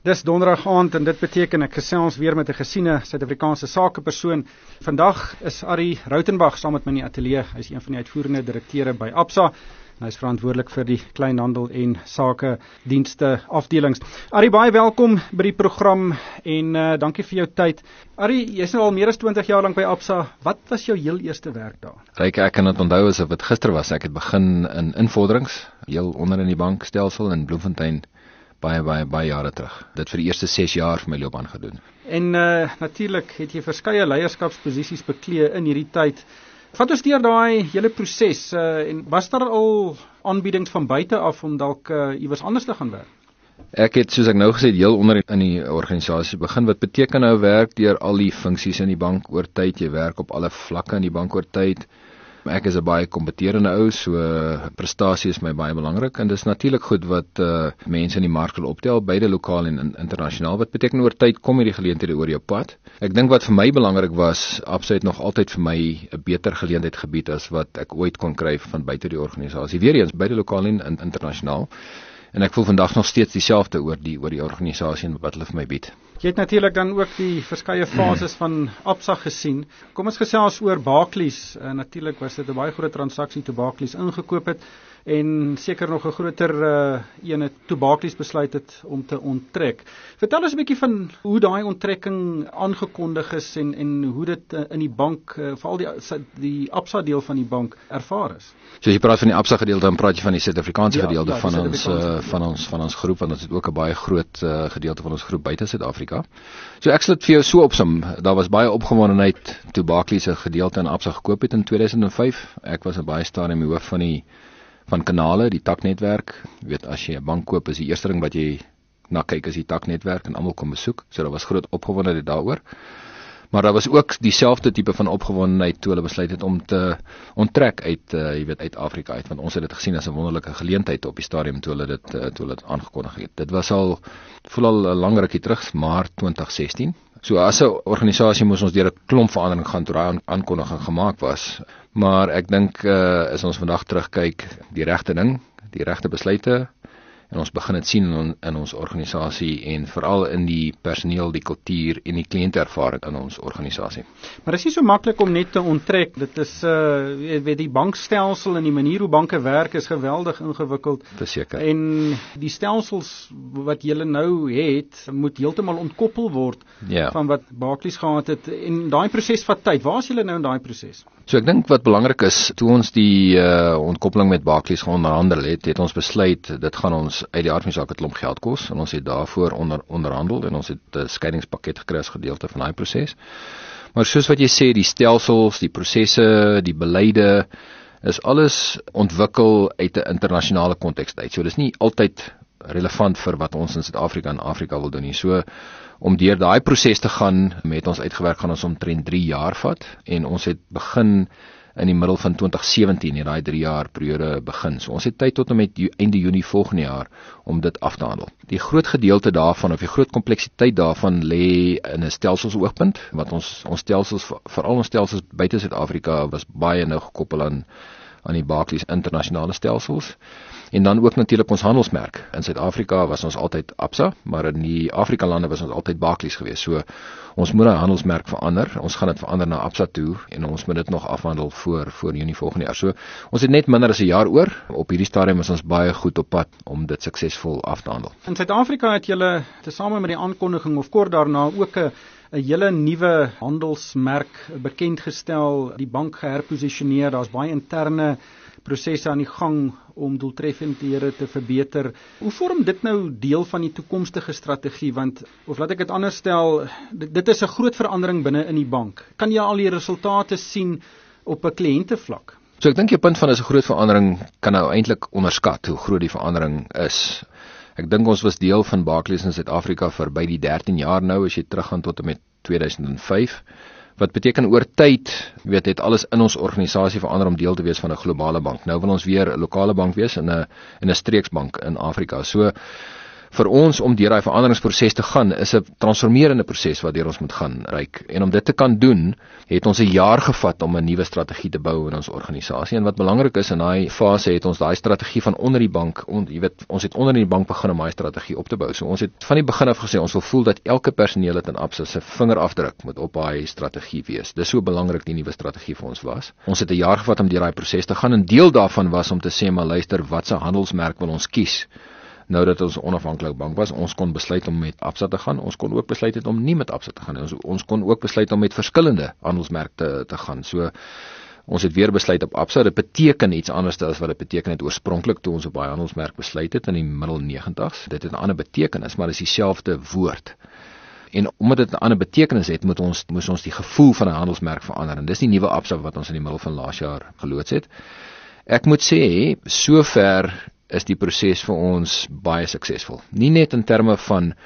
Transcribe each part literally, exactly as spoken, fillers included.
Dis donderdag aand en dit beteken ek gesels weer met 'n gesiene Suid-Afrikaanse sakepersoon. Vandag is Arie Rautenbach saam met my in die ateljee. Hy is een van die uitvoerende direkteure by Absa. Hy is verantwoordelik vir die kleinhandel en sake dienste afdelings. Arie, baie welkom by die program en uh, dankie vir jou tyd. Arie, jy is nou al meer as twintig jaar lank by Absa. Wat was jou heel eerste werk daar? Ryk, ek kan dit onthou asof dit gister was. Ek het begin in invorderings, heel onder in die bankstelsel in Bloemfontein. baie, baie, baie jare terug. Dit vir die eerste ses jaar vir my loopbaan gedoen. En uh, natuurlik het jy verskeie leierskapsposisies beklee in hierdie tyd. Vat ons deur daai hele proses, uh, en was daar al aanbiedings van buite af om dalk uh, iewers anders te gaan werk? Ek het, soos ek nou gesê, heel onder in die organisasie begin. Wat beteken nou werk deur al die funksies in die bank oor tyd, jy werk op alle vlakke in die bank oor tyd. Ek is 'n baie kompeterende ou, so prestasie is my baie belangrik en dis natuurlik goed wat uh, mense in die mark wil optel, beide lokaal en in, internasionaal. Wat beteken oor tyd kom hierdie geleenthede oor jou pad. Ek dink wat vir my belangrik was, Absa het nog altyd vir my 'n beter geleentheid gebied as wat ek ooit kon kry van buite die organisasie. Weereens beide lokaal en in, internasionaal. En ek voel vandag nog steeds dieselfde oor die oor die organisasie en wat hulle vir my bied. Jy het natuurlik dan ook die verskeie fases van Absa gesien. Kom ons gesels oor Barclays. Uh, natuurlik was dit 'n baie groot transaksie toe Barclays ingekoop het en seker nog 'n groter uh, ene toe Barclays besluit het om te onttrek. Vertel ons 'n bietjie van hoe daai onttrekking aangekondig is en en hoe dit uh, in die bank, uh, veral die die Absa deel van die bank ervaar is. So as jy praat van die Absa gedeelte, dan praat jy van die Suid-Afrikaanse ja, gedeelte ja, van ons uh, van ons van ons groep, want ons het ook 'n baie groot uh, gedeelte van ons groep buite Suid-Afrika. So ek sal dit vir jou so opsom. Daar was baie opgewondenheid toe Barclays 'n gedeelte in Absa gekoop het in twee duisend vyf. Ek was 'n baie stadium die hoof van die van kanale, die taknetwerk. Jy weet, as jy 'n bank koop, is die eerste ding wat jy na kyk is die taknetwerk en almal kom besoek. So daar was groot opgewondenheid daaroor. Maar daar was ook dieselfde tipe van opgewondenheid toe hulle besluit het om te onttrek uit uh, jy weet uit Afrika uit, want ons het dit gesien as 'n wonderlike geleentheid op die stadium toe hulle dit uh, toe hulle dit aangekondig het. Dit was al voel al 'n lang rukkie terug, Maart twintig sestien. So as 'n organisasie moes ons deur 'n klomp verandering gaan toe daai aankondiging gemaak was. Maar ek dink uh, as ons vandag terugkyk, die regte ding, die regte besluite en ons begin dit sien in, in ons organisasie en veral in die personeel, die kultuur en die kliënteervaring in ons organisasie. Maar dit is nie so maklik om net te onttrek. Dit is uh weet die bankstelsel en die manier hoe banke werk is geweldig ingewikkeld. Verseker. En die stelsels wat julle nou het, moet heeltemal ontkoppel word ja. van wat Barclays gehad het. En daai proses vat tyd. Waar is julle nou in daai proses? So ek dink wat belangrik is, toe ons die uh, ontkoppeling met Barclays geonderhandel het, het ons besluit, dit gaan ons uit die aard van die saak 'n klomp geld kos, en ons het daarvoor onder, onderhandel, en ons het 'n skeiingspakket gekry as gedeelte van daai proses. Maar soos wat jy sê, die stelsels, die prosesse, die beleide, is alles ontwikkel uit 'n internasionale konteks uit. So dis nie altyd relevant vir wat ons in Suid-Afrika en Afrika wil doen nie. So om deur daai proses te gaan, met ons uitgewerk gaan ons omtrent drie jaar vat en ons het begin in die middel van twintig sewentien in daai drie jaar periode begin. So ons het tyd tot en met einde Junie volgende jaar om dit af te handel. Die groot gedeelte daarvan of die groot kompleksiteit daarvan lê in 'n stelselsoogpunt, wat ons ons stelsels veral ons stelsels buite Suid-Afrika was baie nou gekoppel aan aan die Barclays internasionale stelsels. En dan ook natuurlik ons handelsmerk. In Suid-Afrika was ons altyd Absa, maar in die Afrika lande was ons altyd Barclays geweest. So ons moet daai handelsmerk verander. Ons gaan dit verander na Absa toe en ons moet dit nog afhandel voor voor Junie volgende jaar. So ons het net minder as 'n jaar oor. Op hierdie stadium is ons baie goed op pad om dit suksesvol af te handel. In Suid-Afrika het julle tesame met die aankondiging of kort daarna ook 'n 'n hele nuwe handelsmerk bekend gestel, die bank geherposisioneer. Daar's baie interne prosesse aan die gang om doeltreffendhede te verbeter. Hoe vorm dit nou deel van die toekomstige strategie? Want, of laat ek dit anders stel, dit, dit is 'n groot verandering binne in die bank. Kan jy al die resultate sien op 'n kliëntevlak? So ek dink die punt van is 'n groot verandering kan nou eintlik onderskat hoe groot die verandering is. Ek dink ons was deel van Barclays in Suid-Afrika vir by die dertien jaar nou, as jy teruggaan tot en met twee duisend vyf. Wat beteken oor tyd, weet het alles in ons organisasie verander om deel te wees van 'n globale bank. Nou wil ons weer 'n lokale bank wees en 'n en 'n streeksbank in Afrika. So vir ons om deur daai veranderingsproses te gaan is 'n transformerende proses waardeur ons moet gaan reik. En om dit te kan doen, het ons 'n jaar gevat om 'n nuwe strategie te bou in ons organisasie. En wat belangrik is in daai fase het ons daai strategie van onder die bank, on, jy weet, ons het onder in die bank begin om daai strategie op te bou. So ons het van die begin af gesê ons wil voel dat elke personeel het in Absa se vingerafdruk moet op daai strategie wees. Dis so belangrik die nuwe strategie vir ons was. Ons het 'n jaar gevat om deur daai proses te gaan en deel daarvan was om te sê maar luister, watse handelsmerk wil ons kies? Nou dat ons 'n onafhanklike bank was, ons kon besluit om met Absa te gaan, ons kon ook besluit het om nie met Absa te gaan. Ons ons kon ook besluit om met verskillende handelsmerke te, te gaan. So ons het weer besluit op Absa. Dit beteken iets anders as wat dit beteken het oorspronklik toe ons op daai handelsmerk besluit het in die middel negentigs. Dit het 'n ander betekenis, maar dit is dieselfde woord. En omdat dit 'n ander betekenis het, moet ons moes ons die gevoel van 'n handelsmerk verander. En dis die nuwe Absa wat ons in die middel van laas jaar geloods het. Ek moet sê, sover is die proses vir ons baie suksesvol. Nie net in terme van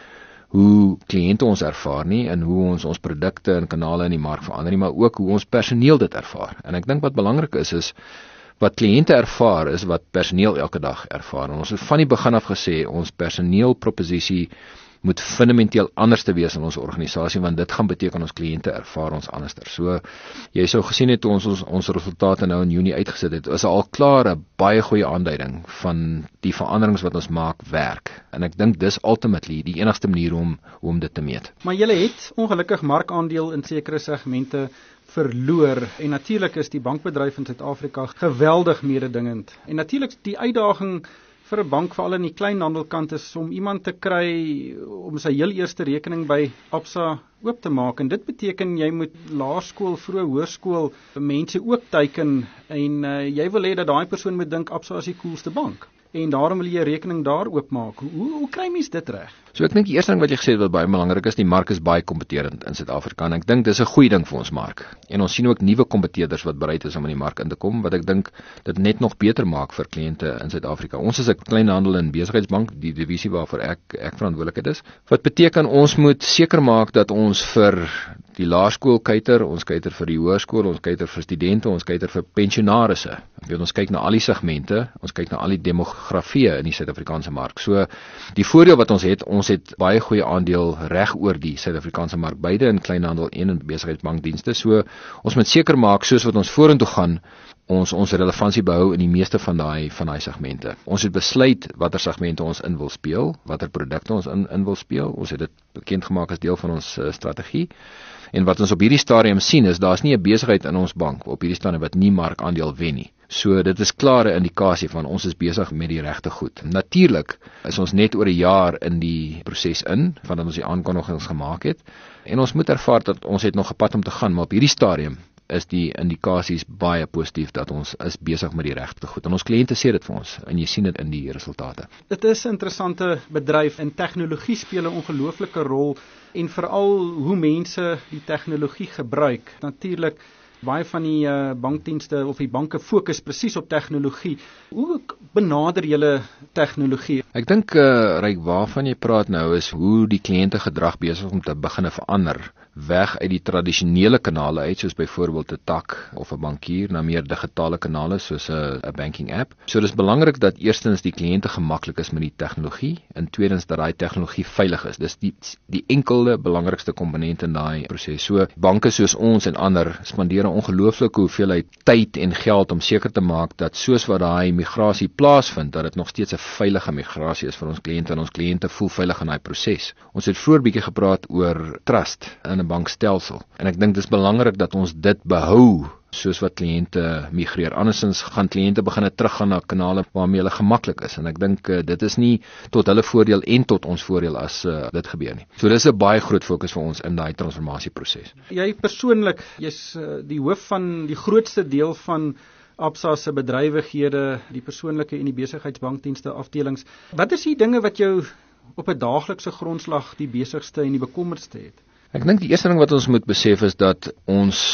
hoe kliënte ons ervaar nie en hoe ons ons produkte en kanale in die mark verander nie, maar ook hoe ons personeel dit ervaar. En ek dink wat belangrik is is wat kliënte ervaar is wat personeel elke dag ervaar. En ons het van die begin af gesê ons personeelproposisie moet fundamenteel anders te wees in ons organisasie, want dit gaan beteken ons kliënte ervaar ons anderster. So, jy sou gesien het toe ons ons, ons resultate nou in Junie uitgesit het, is al klaar 'n baie goeie aanduiding van die veranderings wat ons maak werk. En ek dink dis ultimately die enigste manier om, om dit te meet. Maar julle het ongelukkig markaandeel in sekere segmente verloor en natuurlik is die bankbedryf in Suid-Afrika geweldig mededingend. En natuurlik die uitdaging vir 'n bank, veral in die kleinhandelkant, is om iemand te kry om sy heel eerste rekening by Absa oop te maak. En dit beteken jy moet laerskool, vroeë hoërskool mense ook teiken en uh, jy wil hê dat daai persoon moet dink Absa is die coolste bank. En daarom wil jy 'n rekening daar oopmaak. Hoe, hoe, hoe kry mens dit reg? So ek dink die eerste ding wat jy gesê het wat baie belangrik is, die mark is baie kompeterend in Suid-Afrika en ek dink dis 'n goeie ding vir ons mark. En ons sien ook nuwe kompeteerders wat bereid is om in die mark in te kom, wat ek dink dit net nog beter maak vir kliënte in Suid-Afrika. Ons is 'n kleinhandel en besigheidsbank, die divisie waarvoor ek ek verantwoordelik is. Wat beteken ons moet seker maak dat ons vir die laerskool kuiter, ons kuiter vir die hoërskool, ons kuiter vir studente, ons kuiter vir pensionaarsse. Ek weet ons kyk na al die segmente, ons kyk na al die demografieë in die Suid-Afrikaanse mark. So die voordeel wat ons het, ons het baie goeie aandeel reg oor die Suid-Afrikaanse mark, beide in kleinhandel en in besigheidsbankdienste. So ons moet seker maak soos wat ons vorentoe gaan, ons ons relevantie behou in die meeste van daai van daai segmente. Ons het besluit watter segmente ons in wil speel, watter produkte ons in in wil speel. Ons het dit bekend gemaak as deel van ons uh, strategie. En wat ons op hierdie stadium sien is daar's nie 'n besigheid in ons bank op hierdie stadium wat nie markandeel wen nie. So dit is klare indikasie van ons is besig met die regte goed. Natuurlik is ons net oor 'n jaar in die proses in vandat ons die aankondigings gemaak het en ons moet ervaar dat ons het nog 'n pad om te gaan, maar op hierdie stadium is die indikasies baie positief dat ons is besig met die regte goed. En ons kliënte sê dit vir ons en jy sien dit in die resultate. Dit is 'n interessante bedryf en tegnologie speel 'n ongelooflike rol en veral hoe mense die tegnologie gebruik. Natuurlik baie van die uh, bankdienste of die banke fokus presies op tegnologie. Hoe benader julle tegnologie? Ek dink uh, Ryk, waarvan jy praat nou is hoe die kliënte gedrag besig om te begin verander, weg uit die tradisionele kanale uit, soos byvoorbeeld 'n tak of 'n bankier, na meer digitale kanale soos 'n 'n banking app. So dis belangrik dat eerstens die kliënte gemaklik is met die tegnologie en tweedens dat daai tegnologie veilig is. Dis die die enkele belangrikste komponent in daai proses. So banke soos ons en ander spandeer 'n ongelooflike hoeveelheid tyd en geld om seker te maak dat soos wat daai migrasie plaasvind, dat dit nog steeds 'n veilige migrasie is vir ons kliënte en ons kliënte voel veilig in daai proses. Ons het vroeër bietjie gepraat oor trust in 'n bankstelsel en ek dink dis belangrik dat ons dit behou soos wat kliënte migreer. Andersins gaan kliënte begin teruggaan na kanale waarmee hulle gemaklik is en ek dink uh, dit is nie tot hulle voordeel en tot ons voordeel as uh, dit gebeur nie. So dis 'n baie groot fokus vir ons in daai transformasieproses. Jy persoonlik, jy's uh, die hoof van die grootste deel van Absa se bedrywighede, die persoonlike en die besigheidsbankdienste afdelings. Wat is die dinge wat jou op 'n daaglikse grondslag die besigste en die bekommerdste het? Ek dink die eerste ding wat ons moet besef is dat ons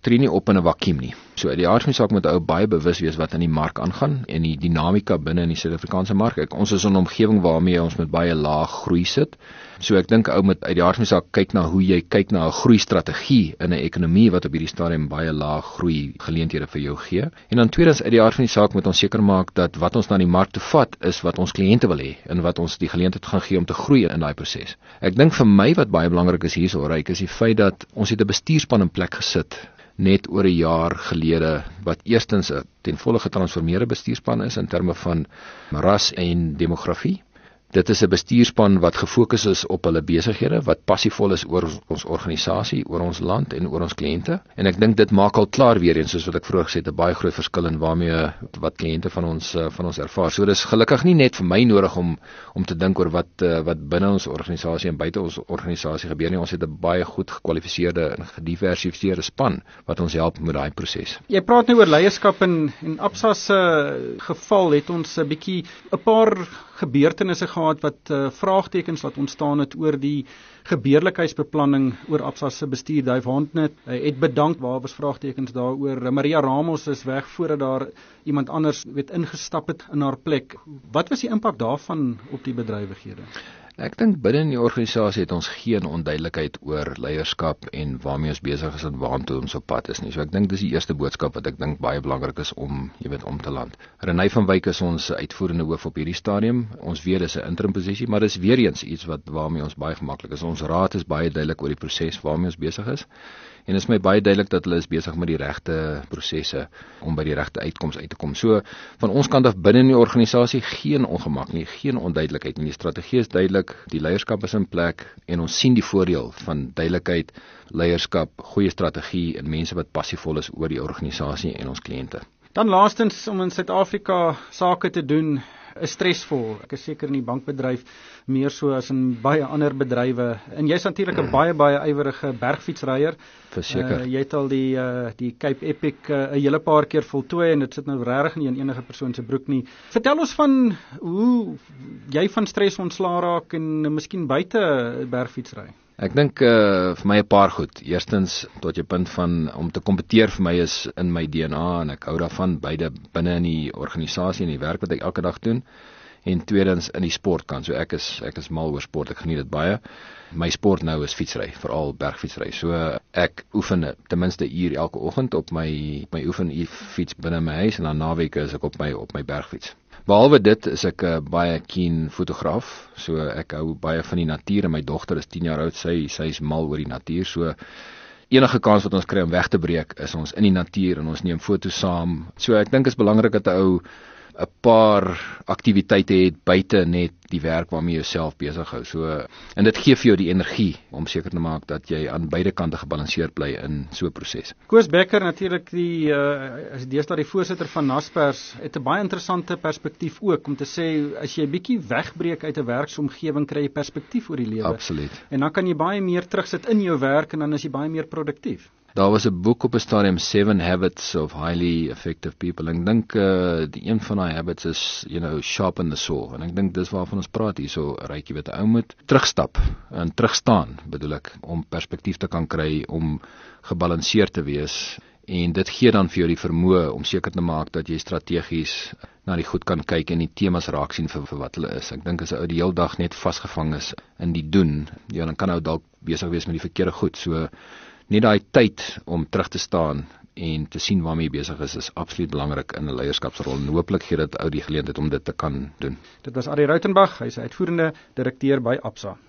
tree nie op in 'n vakuum nie. So uit die aard van die saak moet ou baie bewus wees wat in die mark aangaan en die dinamika binne in die Suid-Afrikaanse mark. Ek, ons is in 'n omgewing waarmee ons met baie laag groei sit. So ek dink ou moet uit die aard van die saak kyk na hoe jy kyk na 'n groeistrategie in 'n ekonomie wat op hierdie stadium baie laag groei geleenthede vir jou gee. En dan tweedens uit die aard van die saak moet ons seker maak dat wat ons na die mark toe vat is wat ons kliënte wil hê en wat ons die geleentheid gaan gee om te groei in daai proses. Ek dink vir my wat baie belangrik is hierso, Ryk, is die feit dat ons het 'n bestuurspan in plek gesit net oor 'n jaar gelede wat eerstens 'n ten volle getransformeerde bestuurspan is in terme van ras en demografie. Dit is 'n bestuurspan wat gefokus is op hulle besighede, wat passievol is oor ons organisasie, oor ons land en oor ons kliënte. En ek dink dit maak al klaar weer eens, soos wat ek vroeër gesê het, 'n baie groot verskil in waarmee wat kliënte van ons van ons ervaar. So dis gelukkig nie net vir my nodig om om te dink oor wat wat binne ons organisasie en buite ons organisasie gebeur nie. Ons het 'n baie goed gekwalifiseerde en gediversifiseerde span wat ons help met daai proses. Jy praat nou oor leierskap en en Absa se geval het ons 'n bietjie 'n paar gebeurtenisse gehad wat uh, vraagtekens laat ontstaan het oor die gebeurlikheidsbeplanning oor Absa se bestuur. Duif Handnet uh, het bedank, waar was vraagtekens daaroor. Maria Ramos is weg voordat daar iemand anders weet ingestap het in haar plek. Wat was die impak daarvan op die bedrywighede? Ek dink binne in die organisasie het ons geen onduidelikheid oor leierskap en waarmee ons besig is en waartoe ons op pad is nie. So ek dink dis die eerste boodskap wat ek dink baie belangrik is om, jy weet, om te land. Renée van Wyk is ons uitvoerende hoof op hierdie stadium. Ons weet dis 'n interim posisie, maar dis weer eens iets wat waarmee ons baie gemaklik is. Ons raad is baie duidelik oor die proses waarmee ons besig is. En dit is my baie duidelik dat hulle is besig met die regte prosesse om by die regte uitkoms uit te kom. So van ons kant af binne in die organisasie geen ongemak nie, geen onduidelikheid nie. Die strategie is duidelik, die leierskap is in plek en ons sien die voordeel van duidelikheid, leierskap, goeie strategie en mense wat passievol is oor die organisasie en ons kliënte. Dan laastens, om in Suid-Afrika sake te doen, is stresvol. Ek is seker in die bankbedryf meer so as in baie ander bedrywe. En jy's natuurlik 'n baie baie ywerige bergfietsryer. Verseker. Uh, jy het al die uh, die Cape Epic 'n uh, hele paar keer voltooi en dit sit nou regtig nie in enige persoon se broek nie. Vertel ons van hoe jy van stres ontslaa raak en uh, miskien buite bergfietsry. Ek dink uh, vir my 'n paar goed. Eerstens tot jy punt van om te kompeteer vir my is in my D N A en ek hou daarvan beide binne in die organisasie en die werk wat ek elke dag doen. En tweedens in die sportkant. So ek is ek is mal oor sport. Ek geniet dit baie. My sport nou is fietsry, veral bergfietsry. So ek oefen ten minste 'n uur elke oggend op my my oefen fiets binne my huis en dan naweke is ek op my op my bergfiets. Behalwe dit is ek 'n uh, baie keen fotograaf, so ek hou baie van die natuur en my dogter is tien jaar oud, sy sy is mal oor die natuur, so enige kans wat ons kry om weg te breek is ons in die natuur en ons neem foto's saam. So ek dink is belangrik dat 'n ou 'n paar aktiwiteite het buite net die werk waarmee jy jouself besig hou. So en dit gee vir jou die energie om seker te maak dat jy aan beide kante gebalanseerd bly in so 'n proses. Koos Becker, natuurlik die uh, as deesdae die voorsitter van Naspers, het 'n baie interessante perspektief ook om te sê as jy bietjie wegbreek uit 'n werksomgewing kry jy perspektief oor die lewe. Absoluut. En dan kan jy baie meer terugsit in jou werk en dan is jy baie meer produktief. Daar was 'n boek op 'n stadium, Seven Habits of Highly Effective People. Ek dink uh, die een van daai habits is, you know, sharpen the saw. En ek dink dis waarvan ons praat hierso, Ryk, jy weet, 'n ou moet terugstap en terugstaan, bedoel ek, om perspektief te kan kry, om gebalanseerd te wees. En dit gee dan vir jou die vermoë om seker te maak dat jy strategies na die goed kan kyk en die temas raak sien vir, vir wat hulle is. Ek dink as 'n ou die hele dag net vasgevang is in die doen, ja, dan kan ou dalk besig wees met die verkeerde goed. So net daai tyd om terug te staan en te sien waarmee jy besig is, is absoluut belangrik in 'n leierskapsrol. En hooplik gee dit ou die geleentheid om dit te kan doen. Dit was Arie Rautenbach, hy is uitvoerende direkteur by Absa.